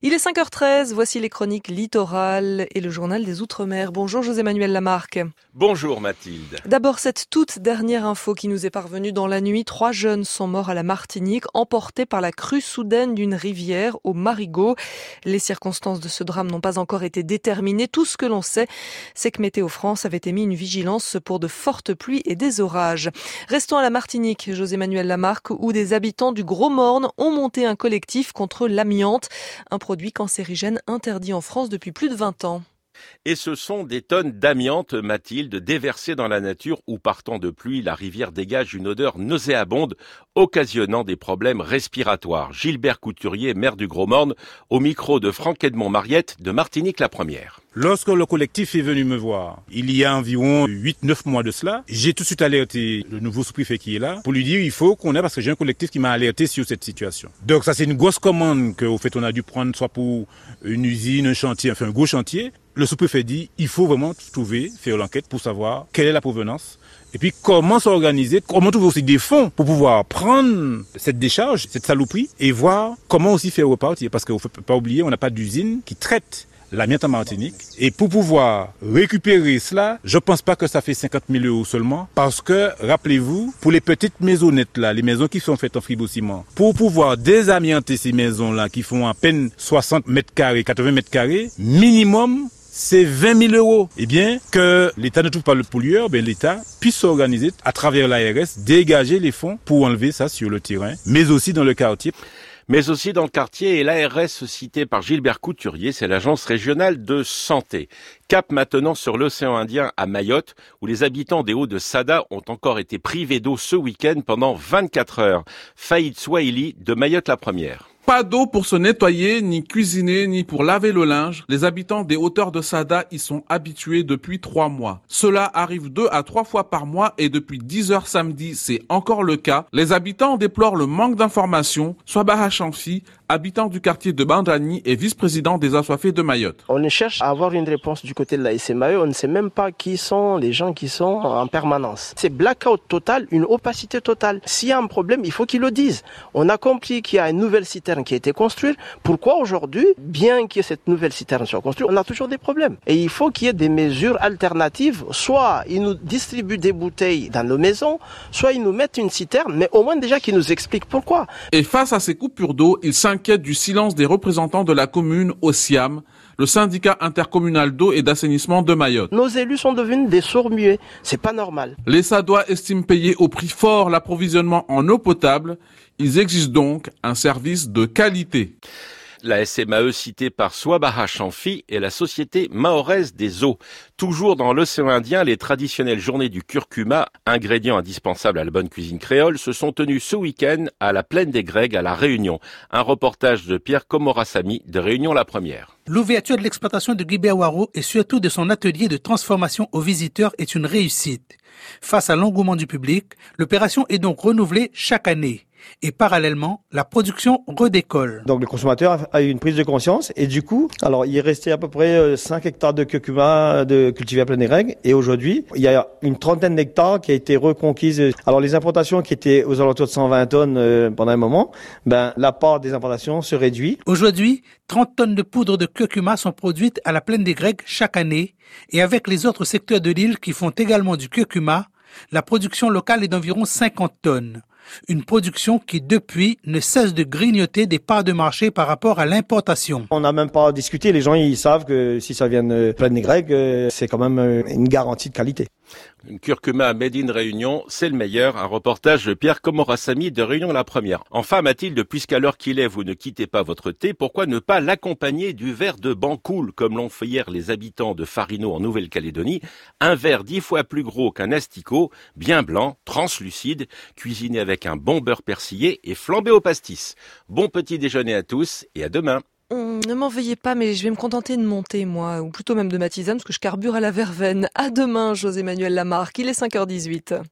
Il est 5h13, voici les chroniques littorales et le journal des Outre-mer. Bonjour José-Manuel Lamarque. Bonjour Mathilde. D'abord cette toute dernière info qui nous est parvenue dans la nuit. 3 jeunes sont morts à la Martinique, emportés par la crue soudaine d'une rivière au Marigot. Les circonstances de ce drame n'ont pas encore été déterminées. Tout ce que l'on sait, c'est que Météo France avait émis une vigilance pour de fortes pluies et des orages. Restons à la Martinique, José-Manuel Lamarque, où des habitants du Gros Morne ont monté un collectif contre l'amiante, un produit cancérigène interdit en France depuis plus de 20 ans. Et ce sont des tonnes d'amiante, Mathilde, déversées dans la nature où, par temps de pluie, la rivière dégage une odeur nauséabonde, occasionnant des problèmes respiratoires. Gilbert Couturier, maire du Gros Morne, au micro de Franck-Edmond Mariette de Martinique la Première. Lorsque le collectif est venu me voir, il y a environ 8-9 mois de cela, j'ai tout de suite alerté le nouveau sous-préfet qui est là pour lui dire il faut qu'on ait, parce que j'ai un collectif qui m'a alerté sur cette situation. Donc ça c'est une grosse commande qu'au fait on a dû prendre soit pour une usine, un chantier, enfin un gros chantier. Le sous-préfet dit il faut vraiment faire l'enquête pour savoir quelle est la provenance. Et puis comment s'organiser, comment trouver aussi des fonds pour pouvoir prendre cette décharge, cette saloperie, et voir comment aussi faire repartir. Parce qu'il ne faut pas oublier, on n'a pas d'usine qui traite l'amiante en Martinique. Et pour pouvoir récupérer cela, je pense pas que ça fait 50 000 € seulement. Parce que, rappelez-vous, pour les petites maisonnettes là, les maisons qui sont faites en fibrociment, pour pouvoir désamianter ces maisons là, qui font à peine 60 mètres carrés, 80 mètres carrés, minimum, c'est 20 000 €. Eh bien, que l'État ne trouve pas le pollueur, l'État puisse s'organiser à travers l'ARS, dégager les fonds pour enlever ça sur le terrain, mais aussi dans le quartier. Mais aussi dans le quartier, et l'ARS citée par Gilbert Couturier, c'est l'Agence régionale de santé. Cap maintenant sur l'océan Indien à Mayotte, où les habitants des Hauts de Sada ont encore été privés d'eau ce week-end pendant 24 heures. Faïd Swahili de Mayotte la Première. Pas d'eau pour se nettoyer, ni cuisiner, ni pour laver le linge. Les habitants des hauteurs de Sada y sont habitués depuis 3 mois. Cela arrive 2 à 3 fois par mois et depuis 10 heures samedi, c'est encore le cas. Les habitants déplorent le manque d'informations. Swabaha Chamfi, habitant du quartier de Bandani et vice-président des Assoiffés de Mayotte. On cherche à avoir une réponse du côté de la SMAE. On ne sait même pas qui sont les gens qui sont en permanence. C'est blackout total, une opacité totale. S'il y a un problème, il faut qu'ils le disent. On a compris qu'il y a une nouvelle citerne qui a été construite. Pourquoi aujourd'hui, bien que cette nouvelle citerne soit construite, on a toujours des problèmes. Et il faut qu'il y ait des mesures alternatives. Soit ils nous distribuent des bouteilles dans nos maisons, soit ils nous mettent une citerne, mais au moins déjà qu'ils nous expliquent pourquoi. Et face à ces coupures d'eau, ils s'inquiètent du silence des représentants de la commune au SIAM, le syndicat intercommunal d'eau et d'assainissement de Mayotte. Nos élus sont devenus des sourds-muets. C'est pas normal. Les Sadois estiment payer au prix fort l'approvisionnement en eau potable. Ils exigent donc un service de qualité. La SMAE citée par Swabaha Chamfi est la Société mahoraise des eaux. Toujours dans l'océan Indien, les traditionnelles journées du curcuma, ingrédient indispensable à la bonne cuisine créole, se sont tenues ce week-end à la plaine des Grègues à La Réunion. Un reportage de Pierre Komorasamy de Réunion la Première. L'ouverture de l'exploitation de Guibéawaro et surtout de son atelier de transformation aux visiteurs est une réussite. Face à l'engouement du public, l'opération est donc renouvelée chaque année. Et parallèlement, la production redécolle. Donc le consommateur a eu une prise de conscience et du coup, alors il est resté à peu près 5 hectares de curcuma cultivés à pleine règle et aujourd'hui, il y a une trentaine d'hectares qui a été reconquise. Alors les importations qui étaient aux alentours de 120 tonnes pendant un moment, la part des importations se réduit. Aujourd'hui, 30 tonnes de poudre de curcuma sont produites à la plaine des Grègues chaque année et avec les autres secteurs de l'île qui font également du curcuma, la production locale est d'environ 50 tonnes. Une production qui, depuis, ne cesse de grignoter des parts de marché par rapport à l'importation. On n'a même pas discuté. Les gens, ils savent que si ça vient de Plaine des Grègues, c'est quand même une garantie de qualité. Une curcuma made in Réunion, c'est le meilleur. Un reportage de Pierre Komorasamy de Réunion la Première. Enfin, Mathilde, puisqu'à l'heure qu'il est, vous ne quittez pas votre thé, pourquoi ne pas l'accompagner du verre de Bancool, comme l'ont fait hier les habitants de Farino en Nouvelle-Calédonie? Un verre 10 fois plus gros qu'un asticot, bien blanc, translucide, cuisiné avec un bon beurre persillé et flambé au pastis. Bon petit déjeuner à tous et à demain. Ne m'en veuillez pas, mais je vais me contenter de monter, moi, ou plutôt même de ma tisane, parce que je carbure à la verveine. À demain, José-Manuel Lamarque, il est 5h18.